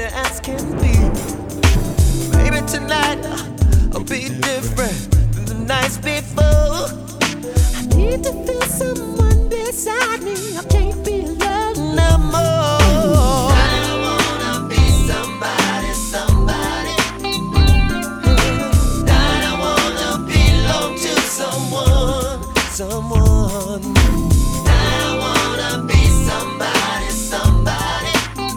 clear as can be. Maybe tonight I'll be different than the nights before. I need to feel someone beside me. I can't be alone no more. I wanna be somebody, somebody. I wanna belong to someone, someone. I wanna be somebody, somebody.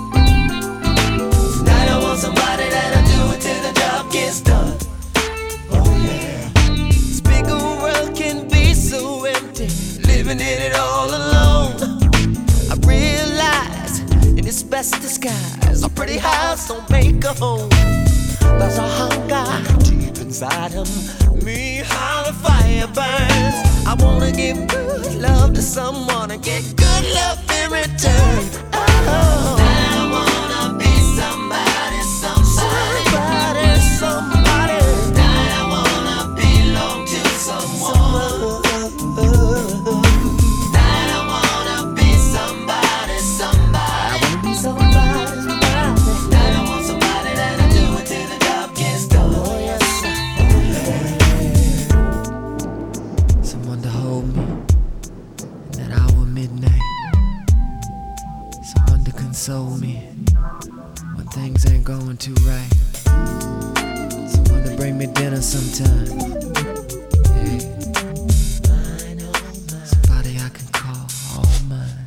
Tonight I want somebody that'll do it till the job gets done. Oh yeah. This big old world can be so empty, living in it all alone. I realize in its best disguise, a pretty house don't make a home. There's a hunger deep inside of me, how the fire burns. I wanna give good love to someone and get good love in return. Oh, I wanna be somebody, somebody, somebody. I wanna belong to someone. I wanna be somebody, somebody. I wanna be somebody, somebody. I want somebody that'll do it till the job gets done. Oh yes, someone to hold me in that hour midnight. Someone to console me when things ain't going too right. Someone to bring me dinner sometime. Yeah. Somebody I can call all mine.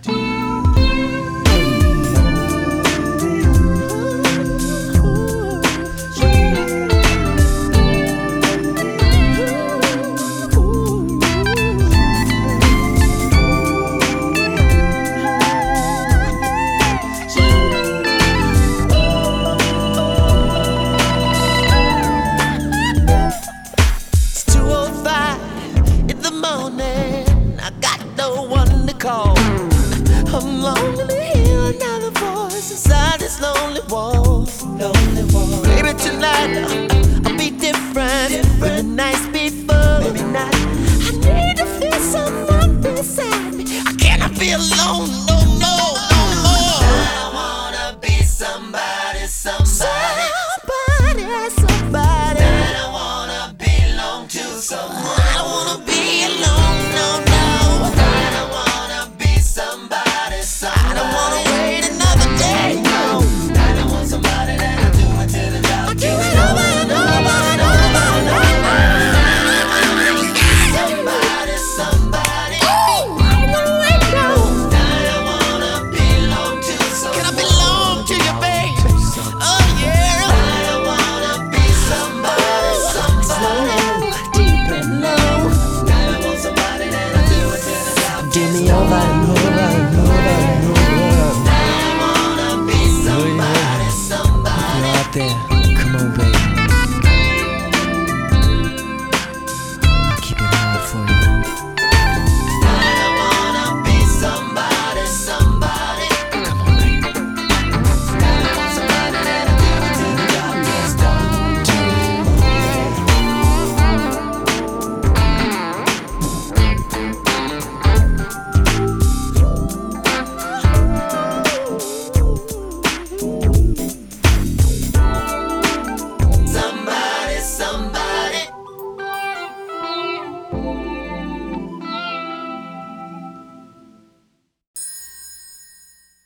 Call. I'm lonely to hear another voice inside this lonely wall. Lonely wall. Maybe tonight I'll be different than the nights before. Maybe not. I need to feel someone beside me. I cannot be alone no more, no more. I wanna be somebody, somebody. Somebody, somebody. I wanna belong to someone. I don't wanna be alone, no, no. I don't wanna wait another day, no. I don't want somebody that'll do it till the job gets done. Somebody, somebody. I don't wanna wait, no. I wanna belong to someone. Can I belong to you, babe? Oh yeah. I wanna be somebody, somebody. Slow, deep and low. I want somebody that'll do it till the job gets done. Give me your vibe, your vibe, your vibe. There.